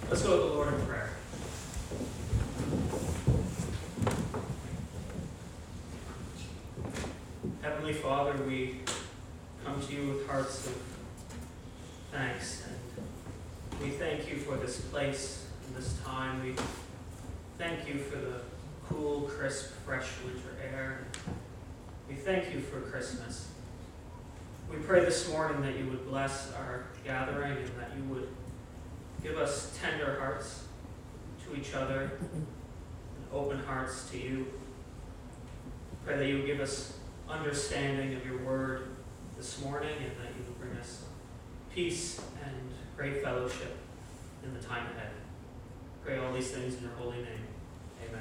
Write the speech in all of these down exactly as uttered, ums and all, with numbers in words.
Let's go to the Lord in prayer. Heavenly Father, we come to you with hearts of thanks, and we thank you for this place and this time. We thank you for the cool, crisp, fresh winter air. We thank you for Christmas. We pray this morning that you would bless our gathering and that you would give us tender hearts to each other and open hearts to you. Pray that you would give us understanding of your word this morning and that you would bring us peace and great fellowship in the time ahead. Pray all these things in your holy name. Amen.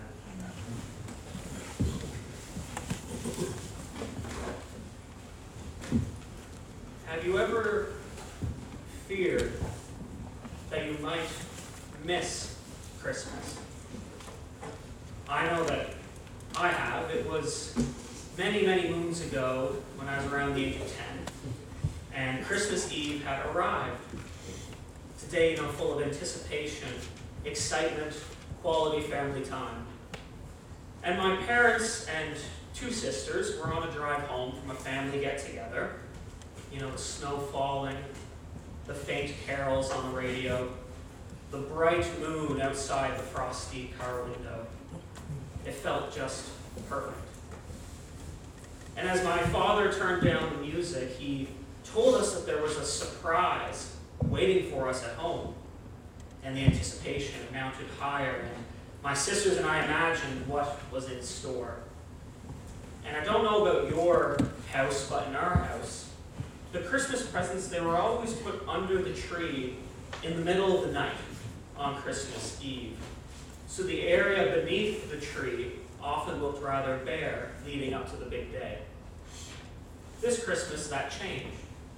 Have you ever feared that you might miss Christmas? I know that I have. It was many, many moons ago when I was around the age of ten, and Christmas Eve had arrived. Today, you know, full of anticipation, excitement, quality family time. And my parents and two sisters were on a drive home from a family get-together. You know, the snow falling, the faint carols on the radio, the bright moon outside the frosty car window. It felt just perfect. And as my father turned down the music, he told us that there was a surprise waiting for us at home. And the anticipation mounted higher, and my sisters and I imagined what was in store. And I don't know about your house, but in our house, the Christmas presents, they were always put under the tree in the middle of the night on Christmas Eve. So the area beneath the tree often looked rather bare leading up to the big day. This Christmas, that changed.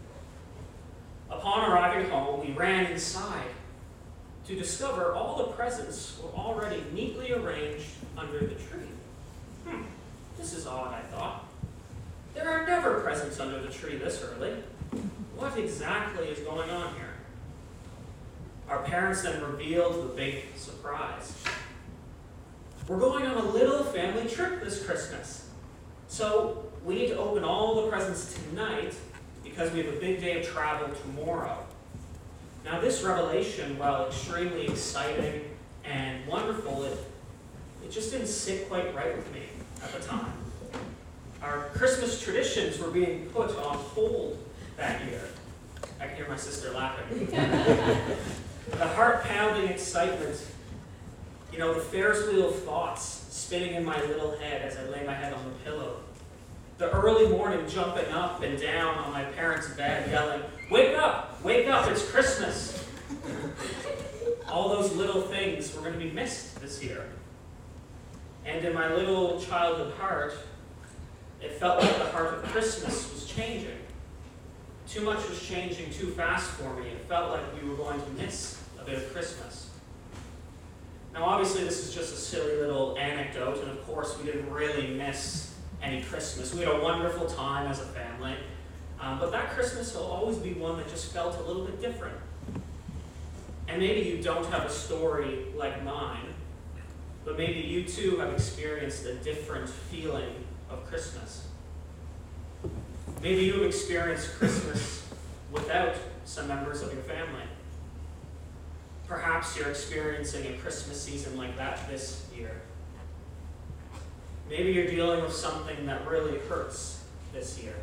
Upon arriving home, we ran inside to discover all the presents were already neatly arranged under the tree. Hmm, this is odd, I thought. There are never presents under the tree this early. What exactly is going on here? Our parents then revealed the big surprise. We're going on a little family trip this Christmas. So we need to open all the presents tonight because we have a big day of travel tomorrow. Now this revelation, while extremely exciting and wonderful, it, it just didn't sit quite right with me at the time. Our Christmas traditions were being put on hold that year. I can hear my sister laughing. The heart-pounding excitement, you know, the Ferris wheel of thoughts spinning in my little head as I lay my head on the pillow. The early morning jumping up and down on my parents' bed yelling, "Wake up! Wake up! It's Christmas!" All those little things were going to be missed this year. And in my little childhood heart, it felt like the heart of Christmas was changing. Too much was changing too fast for me. It felt like we were going to miss a bit of Christmas. Now, obviously, this is just a silly little anecdote, and of course, we didn't really miss any Christmas. We had a wonderful time as a family, um, but that Christmas will always be one that just felt a little bit different. And maybe you don't have a story like mine, but maybe you too have experienced a different feeling of Christmas. Maybe you've experienced Christmas without some members of your family. Perhaps you're experiencing a Christmas season like that this year. Maybe you're dealing with something that really hurts this year.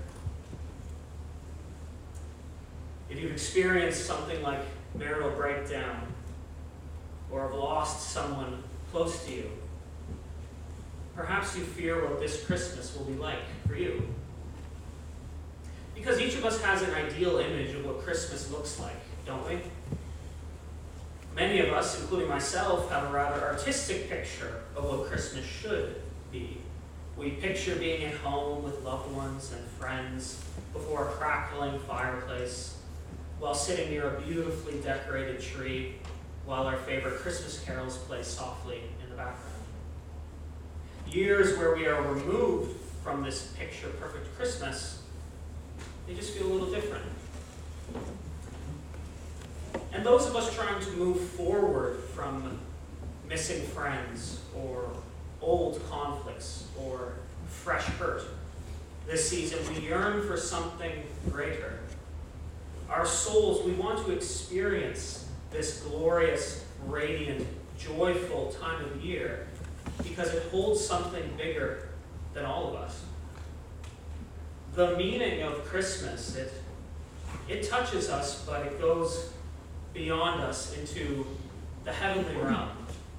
If you've experienced something like marital breakdown or have lost someone close to you, perhaps you fear what this Christmas will be like for you. Because each of us has an ideal image of what Christmas looks like, don't we? Many of us, including myself, have a rather artistic picture of what Christmas should be. We picture being at home with loved ones and friends before a crackling fireplace, while sitting near a beautifully decorated tree, while our favorite Christmas carols play softly in the background. Years where we are removed from this picture-perfect Christmas, they just feel a little different. And those of us trying to move forward from missing friends or old conflicts or fresh hurt, this season we yearn for something greater. Our souls, we want to experience this glorious, radiant, joyful time of year because it holds something bigger than all of us. The meaning of Christmas, it, it touches us, but it goes beyond us into the heavenly realm.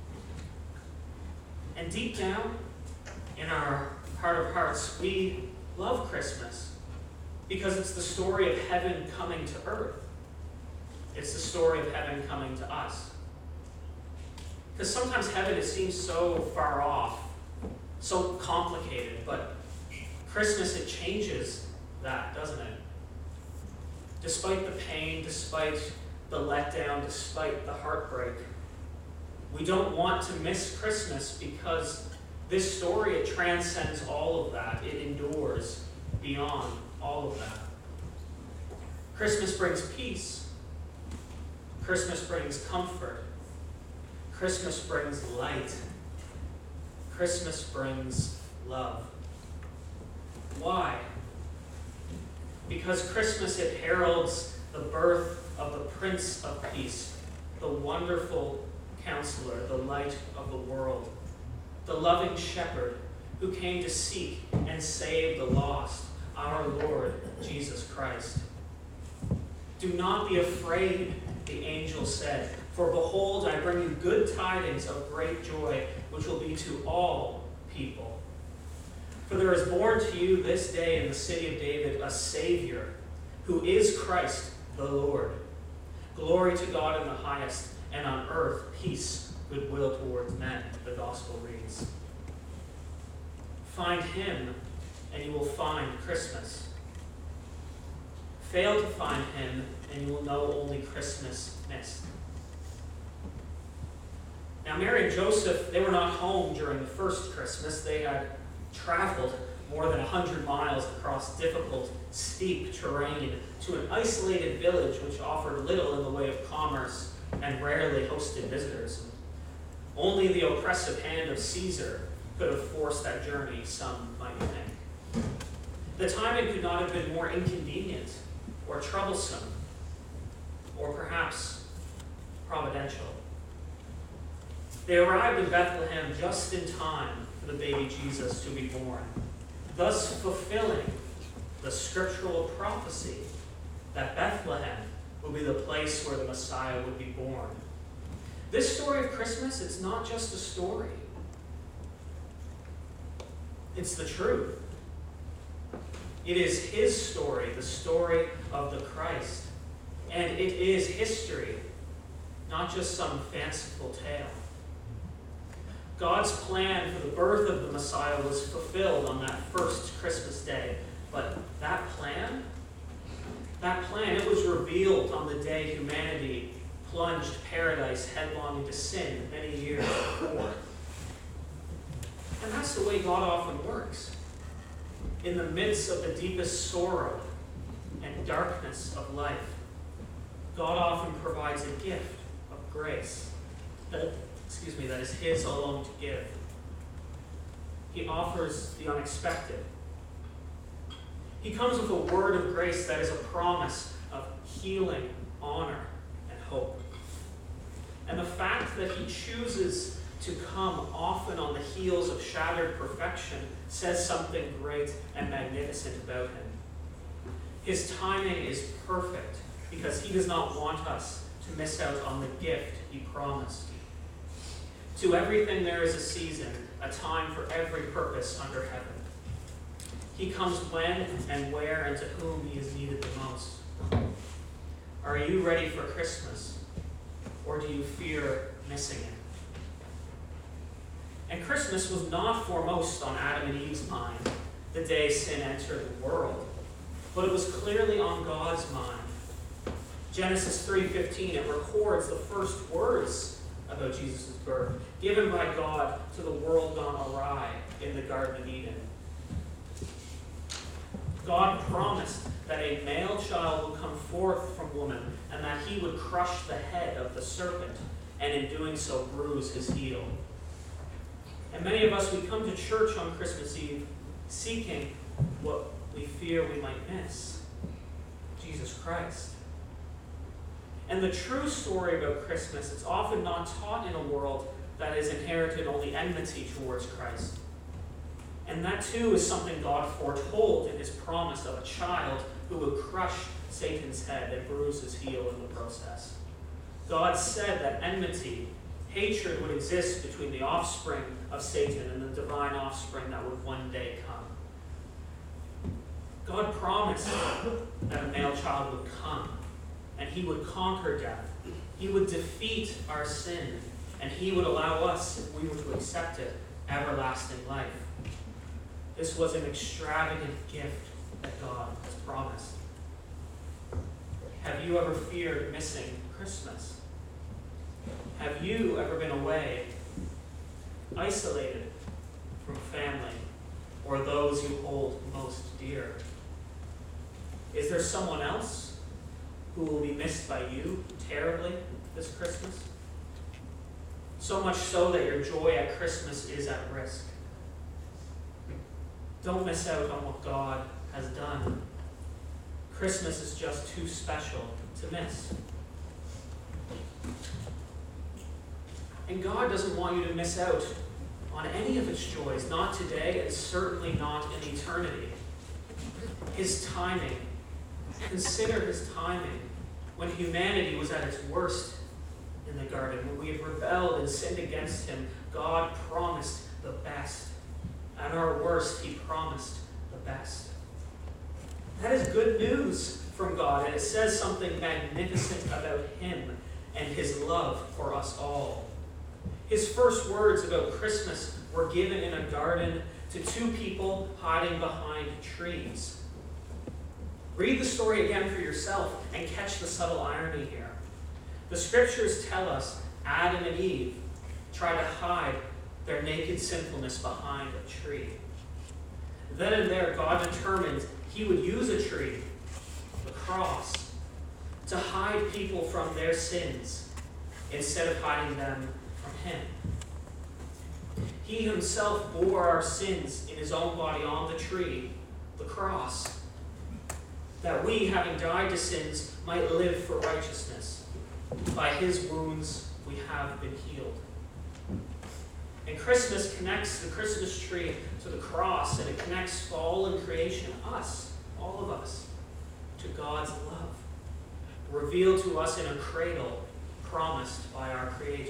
And deep down in our heart of hearts, we love Christmas because it's the story of heaven coming to earth. It's the story of heaven coming to us. Because sometimes heaven, it seems so far off, so complicated, but Christmas, it changes that, doesn't it? Despite the pain, despite the letdown, despite the heartbreak, we don't want to miss Christmas because this story, it transcends all of that. It endures beyond all of that. Christmas brings peace. Christmas brings comfort. Christmas brings light. Christmas brings love. Why? Because Christmas, it heralds the birth of the Prince of Peace, the wonderful Counselor, the light of the world, the loving shepherd who came to seek and save the lost, our Lord Jesus Christ. Do not be afraid, the angel said, for behold, I bring you good tidings of great joy, which will be to all people. For there is born to you this day in the city of David a Savior, who is Christ the Lord. Glory to God in the highest, and on earth peace, goodwill towards men, the gospel reads. Find him, and you will find Christmas. Fail to find him, and you will know only Christmas missed. Now, Mary and Joseph, they were not home during the first Christmas. They had traveled more than a hundred miles across difficult, steep terrain to an isolated village which offered little in the way of commerce and rarely hosted visitors. Only the oppressive hand of Caesar could have forced that journey, some might think. The timing could not have been more inconvenient or troublesome or perhaps providential. They arrived in Bethlehem just in time for the baby Jesus to be born, thus fulfilling the scriptural prophecy that Bethlehem would be the place where the Messiah would be born. This story of Christmas, it's not just a story. It's the truth. It is his story, the story of the Christ. And it is history, not just some fanciful tale. God's plan for the birth of the Messiah was fulfilled on that first Christmas day. But that plan, that plan, it was revealed on the day humanity plunged paradise headlong into sin many years before. And that's the way God often works. In the midst of the deepest sorrow and darkness of life, God often provides a gift of grace that, excuse me, that is his alone to give. He offers the unexpected. He comes with a word of grace that is a promise of healing, honor, and hope. And the fact that he chooses to come often on the heels of shattered perfection says something great and magnificent about him. His timing is perfect because he does not want us to miss out on the gift he promised. To everything there is a season, a time for every purpose under heaven. He comes when and where and to whom he is needed the most. Are you ready for Christmas, or do you fear missing it? And Christmas was not foremost on Adam and Eve's mind the day sin entered the world, but it was clearly on God's mind. Genesis three fifteen, it records the first words about Jesus' birth, given by God to the world gone awry in the Garden of Eden. God promised that a male child would come forth from woman, and that he would crush the head of the serpent, and in doing so bruise his heel. And many of us, we come to church on Christmas Eve seeking what we fear we might miss: Jesus Christ. And the true story about Christmas, it's often not taught in a world that has inherited only enmity towards Christ. And that too is something God foretold in his promise of a child who would crush Satan's head and bruise his heel in the process. God said that enmity, hatred, would exist between the offspring of Satan and the divine offspring that would one day come. God promised that a male child would come, and he would conquer death. He would defeat our sin, and he would allow us, if we were to accept it, everlasting life. This was an extravagant gift that God has promised. Have you ever feared missing Christmas? Have you ever been away, isolated from family or those you hold most dear? Is there someone else who will be missed by you terribly this Christmas? So much so that your joy at Christmas is at risk. Don't miss out on what God has done. Christmas is just too special to miss. And God doesn't want you to miss out on any of its joys, not today and certainly not in eternity. His timing. Consider his timing. When humanity was at its worst in the garden, when we had rebelled and sinned against him, God promised the best. At our worst, he promised the best. That is good news from God, and it says something magnificent about him and his love for us all. His first words about Christmas were given in a garden to two people hiding behind trees. Read the story again for yourself and catch the subtle irony here. The scriptures tell us Adam and Eve tried to hide their naked sinfulness behind a tree. Then and there, God determined he would use a tree, the cross, to hide people from their sins instead of hiding them from him. He himself bore our sins in his own body on the tree, the cross, that we, having died to sins, might live for righteousness. By his wounds we have been healed. And Christmas connects the Christmas tree to the cross, and it connects fallen creation, us, all of us, to God's love, revealed to us in a cradle promised by our Creator.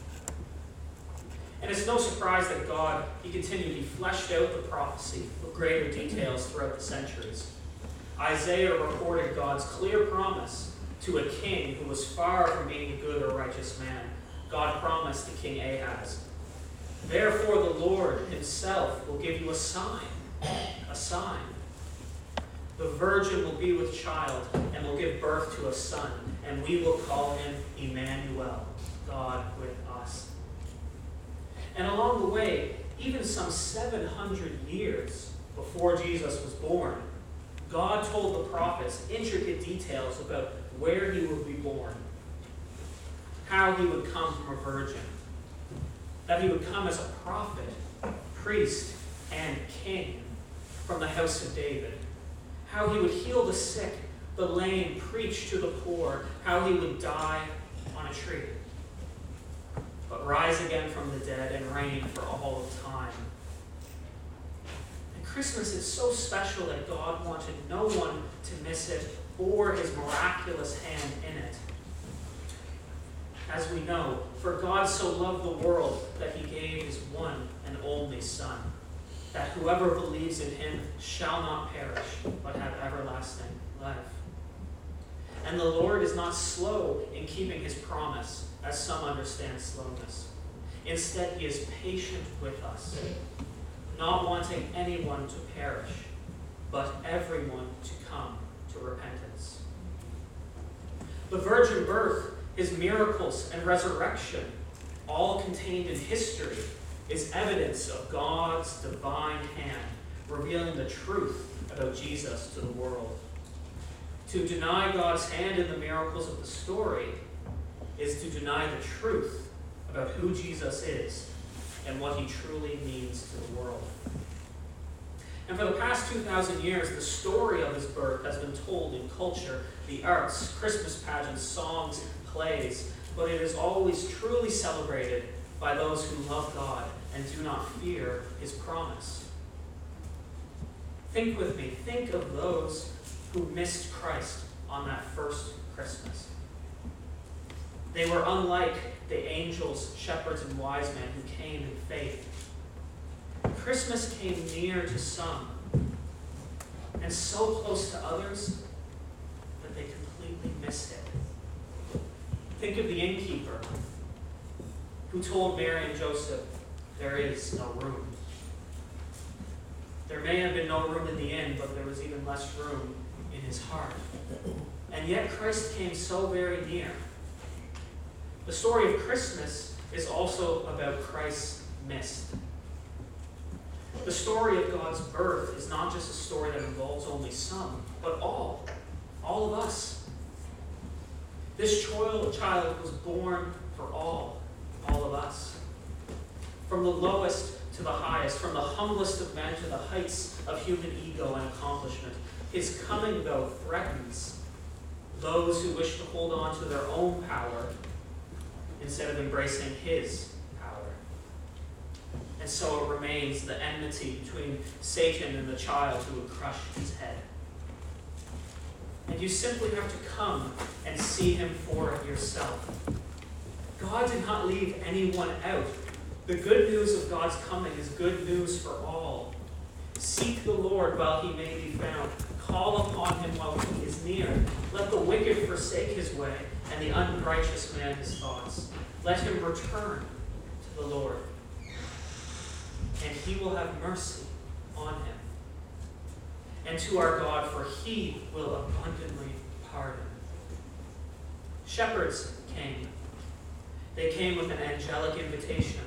And it's no surprise that God, he continued, he fleshed out the prophecy with greater details throughout the centuries. Isaiah recorded God's clear promise to a king who was far from being a good or righteous man. God promised to King Ahaz, "Therefore the Lord himself will give you a sign, a sign. The virgin will be with child and will give birth to a son, and we will call him Emmanuel, God with us." And along the way, even some seven hundred years before Jesus was born, God told the prophets intricate details about where he would be born, how he would come from a virgin, that he would come as a prophet, priest, and king from the house of David, how he would heal the sick, the lame, preach to the poor, how he would die on a tree, but rise again from the dead and reign for all of time. And Christmas is so special that God wanted no one to miss it or his miraculous hand in it. As we know, for God so loved the world that he gave his one and only Son, that whoever believes in him shall not perish, but have everlasting life. And the Lord is not slow in keeping his promise, as some understand slowness. Instead, he is patient with us, not wanting anyone to perish, but everyone to come to repentance. The virgin birth, his miracles and resurrection, all contained in history, is evidence of God's divine hand, revealing the truth about Jesus to the world. To deny God's hand in the miracles of the story is to deny the truth about who Jesus is and what he truly means to the world. And for the past two thousand years, the story of his birth has been told in culture, the arts, Christmas pageants, songs, plays, but it is always truly celebrated by those who love God and do not fear his promise. Think with me, think of those who missed Christ on that first Christmas. They were unlike the angels, shepherds, and wise men who came in faith. Christmas came near to some and so close to others that they completely missed it. Think of the innkeeper who told Mary and Joseph, there is no room. There may have been no room in the inn, but there was even less room in his heart. And yet Christ came so very near. The story of Christmas is also about Christ's missed. The story of God's birth is not just a story that involves only some, but all. All of us. This child was born for all. All of us. From the lowest to the highest, from the humblest of men to the heights of human ego and accomplishment. His coming, though, threatens those who wish to hold on to their own power instead of embracing his power. And so it remains the enmity between Satan and the child who would crush his head. And you simply have to come and see him for it yourself. God did not leave anyone out. The good news of God's coming is good news for all. Seek the Lord while he may be found. Call upon him while he is near. Let the wicked forsake his way, and the unrighteous man his thoughts. Let him return to the Lord, and he will have mercy on him. And to our God, for he will abundantly pardon. Shepherds came. They came with an angelic invitation.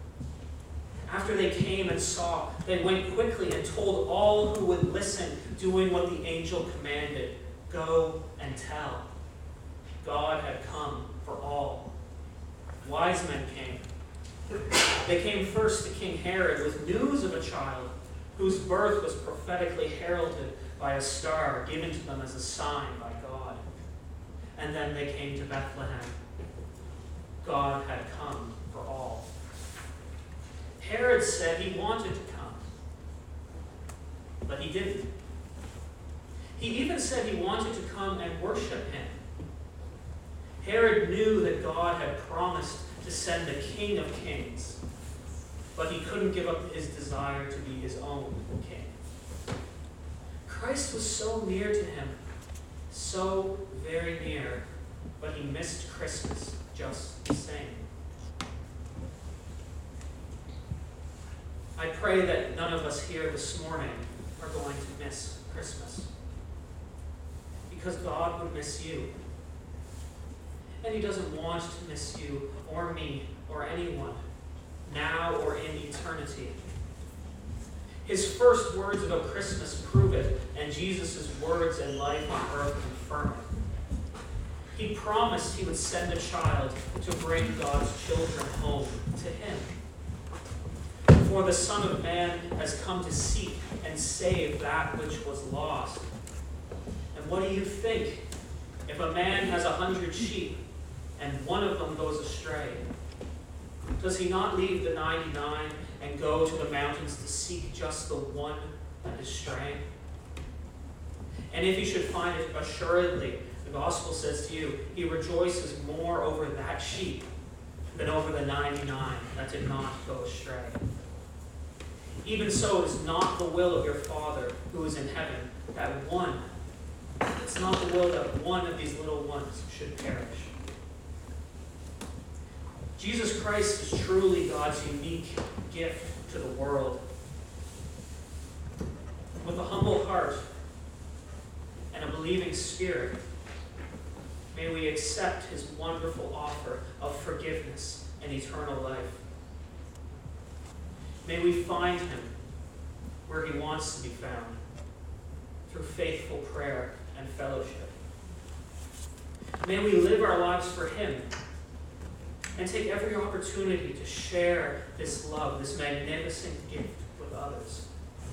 After they came and saw, they went quickly and told all who would listen, doing what the angel commanded. Go and tell. God had come for all. Wise men came. They came first to King Herod with news of a child whose birth was prophetically heralded by a star given to them as a sign by God. And then they came to Bethlehem. God had come for all. Herod said he wanted to come, but he didn't. He even said he wanted to come and worship him. Herod knew that God had promised to send the King of Kings, but he couldn't give up his desire to be his own king. Christ was so near to him, so very near, but he missed Christmas just the same. I pray that none of us here this morning are going to miss Christmas, because God would miss you. And he doesn't want to miss you or me or anyone, now or in eternity. His first words about Christmas prove it, and Jesus' words and life on earth confirm it. He promised he would send a child to bring God's children home to him. For the Son of Man has come to seek and save that which was lost. And what do you think? If a man has a hundred sheep and one of them goes astray, does he not leave the ninety-nine and go to the mountains to seek just the one that is straying? And if he should find it, assuredly, the gospel says to you, he rejoices more over that sheep than over the ninety-nine that did not go astray. Even so, it is not the will of your Father who is in heaven that one, it's not the will that one of these little ones should perish. Jesus Christ is truly God's unique gift to the world. With a humble heart and a believing spirit, may we accept his wonderful offer of forgiveness and eternal life. May we find him where he wants to be found, through faithful prayer and fellowship. May we live our lives for him and take every opportunity to share this love, this magnificent gift with others.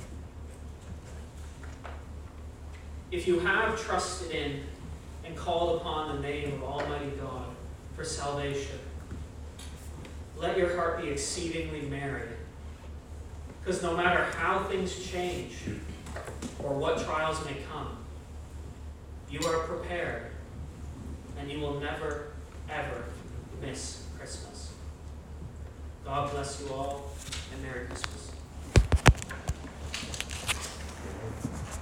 If you have trusted in and called upon the name of Almighty God for salvation, let your heart be exceedingly merry, because no matter how things change or what trials may come, you are prepared and you will never, ever miss Christmas. God bless you all, and Merry Christmas.